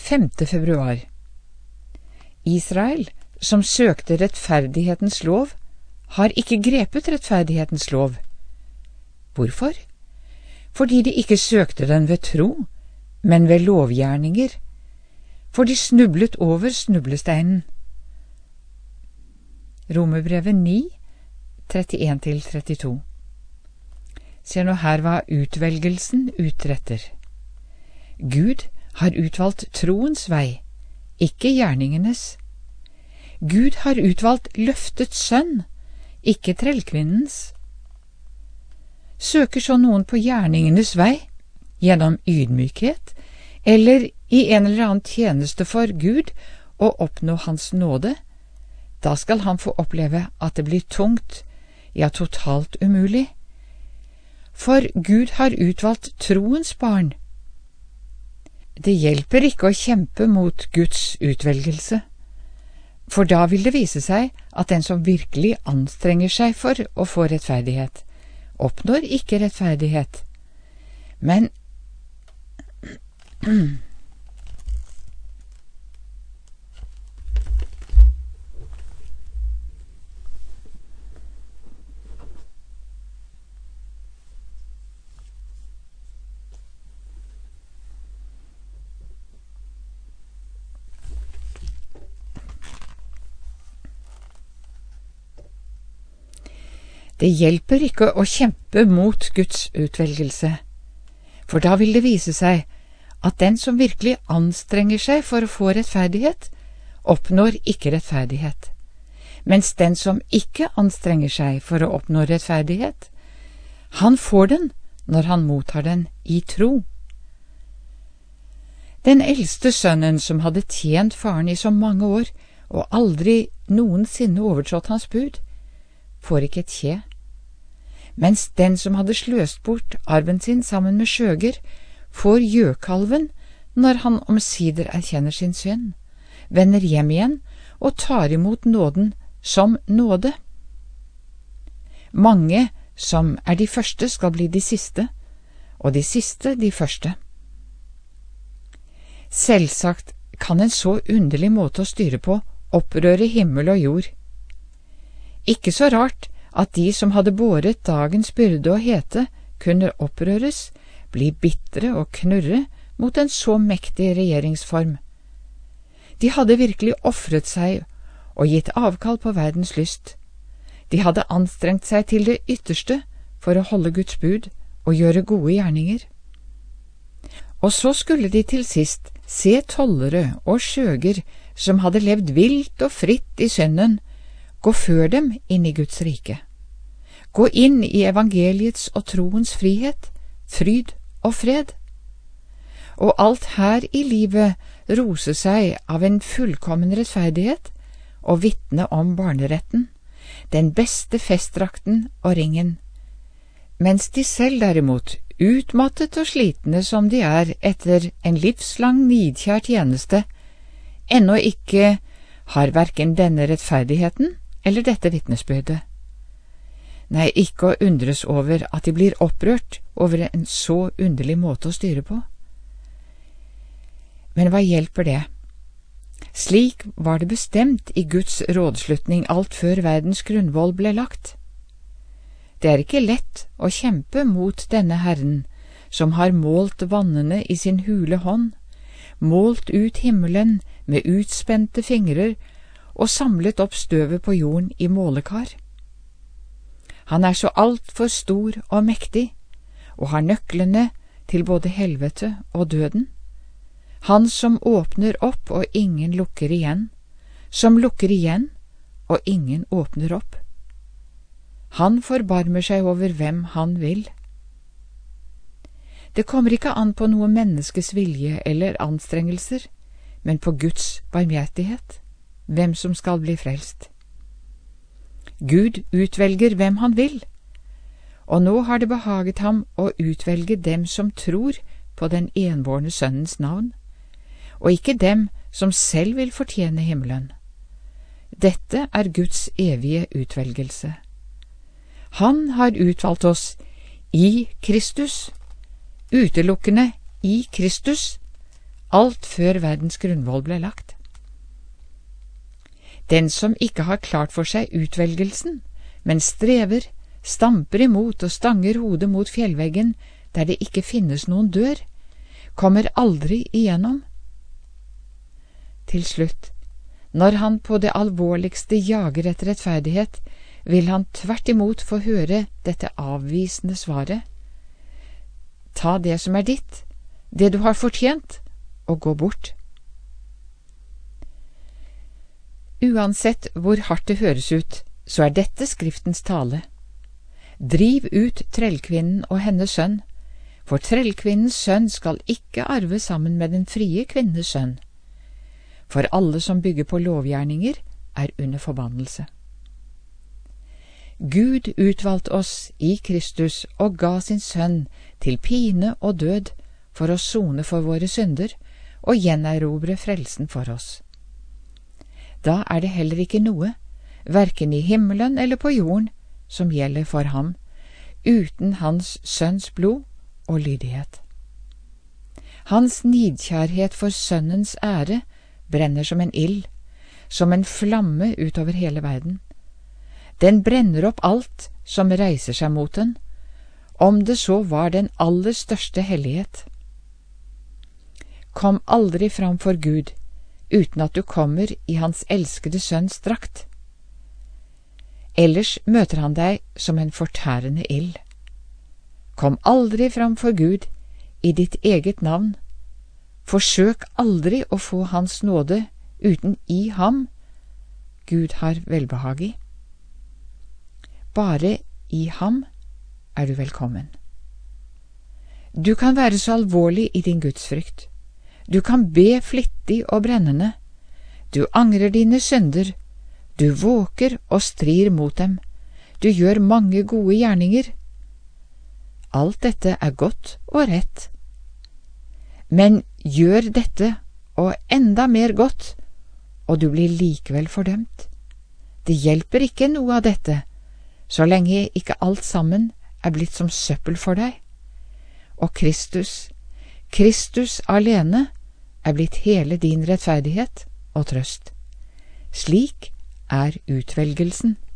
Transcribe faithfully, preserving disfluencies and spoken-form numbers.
femte februar. Israel, som søkte rettferdighetens lov, har ikke grepet rettferdighetens lov. Hvorfor? Fordi de ikke søkte den ved tro, men ved lovgjerninger, for de snublet over snublesteinen. Romerbrevet ni, trettien til trettito. Se nå her hva utvelgelsen utretter. Gud har utvalgt troens vei, ikke gjerningenes. Gud har utvalgt løftets sønn, ikke trellkvinnens. Søker så noen på gjerningenes vei, gjennom ydmykhet, eller i en eller annen tjeneste for Gud å oppnå hans nåde, da skal han få oppleve at det blir tungt, ja totalt umulig. For Gud har utvalgt troens barn. Det hjelper ikke å kjempe mot Guds utvelgelse, for da vil det vise seg at den som virkelig anstrenger seg for å få rettferdighet, oppnår ikke rettferdighet, men Det hjelper ikke å kjempe mot Guds utvelgelse, for da vil det vise seg at den som virkelig anstrenger seg for å få rettferdighet, oppnår ikke rettferdighet, mens den som ikke anstrenger seg for å oppnå rettferdighet, han får den når han mottar den i tro. Den eldste sønnen som hadde tjent faren i så mange år og aldri noensinne overtrådt hans bud, får ikke et kje, mens den som hadde sløst bort arven sin sammen med skjøger, får gjøkalven når han omsider erkjenner sin synd, vender hjem igjen og tar imot nåden som nåde. Mange som er de første skal bli de siste, og de siste de første. Selvsagt kan en så underlig måte å styre på opprøre himmel og jord. Ikke så rart at de som hadde båret dagens byrde og hete, kunne opprøres, bli bitre og knurre mot en så mektig regjeringsform. De hadde virkelig offret seg og gitt avkall på verdens lyst. De hadde anstrengt seg til det ytterste for å holde Guds bud og gjøre gode gjerninger. Og så skulle de til sist se tollere og skjøger som hadde levd vilt og fritt i synden, gå før dem inn i Guds rike. Gå inn i evangeliets og troens frihet, fryd og fred. Og alt her i livet rose seg av en fullkommen rettferdighet og vitne om barneretten, den beste festdrakten og ringen, mens de selv derimot, utmattet og slitne som de er etter en livslang nidkjær tjeneste, ennå ikke har hverken denne rettferdigheten eller dette vitnesbyrdet. Nei, ikke å undres over at de blir opprørt over en så underlig måte å styre på. Men hva hjelper det? Slik var det bestemt i Guds rådslutning alt før verdens grunnvoll ble lagt. Det er ikke lett å kjempe mot denne Herren, som har målt vannene i sin hule hånd, målt ut himmelen med utspente fingrer og samlet opp støvet på jorden i målekar. Han er så altfor stor og mektig, og har nøklene til både helvete og døden. Han som åpner opp og ingen lukker igjen, som lukker igjen og ingen åpner opp. Han forbarmer seg over hvem han vil. Det kommer ikke an på noe menneskes vilje eller anstrengelser, men på Guds barmhjertighet, hvem som skal bli frelst. Gud utvelger hvem han vil, og nå har det behaget ham å utvelge dem som tror på den enbårne sønnens navn, og ikke dem som selv vil fortjene himmelen. Dette er Guds evige utvelgelse. Han har utvalgt oss i Kristus, utelukkende i Kristus, alt før verdens grunnvoll ble lagt. Den som ikke har klart for seg utvelgelsen, men strever, stamper imot og stanger hodet mot fjellveggen der det ikke finnes noen dør, kommer aldri igjennom. Til slutt, når han på det alvorligste jager etter rettferdighet, vil han tvert imot få høre dette avvisende svaret: Ta det som er ditt, det du har fortjent, og gå bort. Uansett hvor hardt det høres ut, så er dette Skriftens tale. Driv ut trellkvinnen og hennes sønn, for trellkvinnens sønn skal ikke arve sammen med den frie kvinnes sønn. For alle som bygger på lovgjerninger, er under forbannelse. Gud utvalgte oss i Kristus og ga sin sønn til pine og død for å sone for våre synder og gjenerobre frelsen for oss. Da er det heller ikke noe, hverken i himmelen eller på jorden, som gjelder for ham, uten hans sønns blod og lydighet. Hans nidkjærhet for sønnens ære brenner som en ild, som en flamme utover hele verden. Den brenner opp alt som reiser seg mot den, om det så var den aller største hellighet. Kom aldri fram for Gud uten at du kommer i hans elskede sønns drakt. Ellers møter han deg som en fortærende ild. Kom aldri fram for Gud i ditt eget navn. Forsøk aldri å få hans nåde uten i ham Gud har velbehag i. Bare i ham er du velkommen. Du kan være så alvorlig i din gudsfrykt. Du kan be flittig og brennende. Du angrer dine synder. Du våker og strir mot dem. Du gjør mange gode gjerninger. Alt dette er godt og rett. Men gjør dette og enda mer godt, og du blir likevel fordømt. Det hjelper ikke noe av dette, så lenge ikke alt sammen er blitt som søppel for deg. Og Kristus, Kristus alene, er blitt hele din rettferdighet og trøst. Slik er utvelgelsen.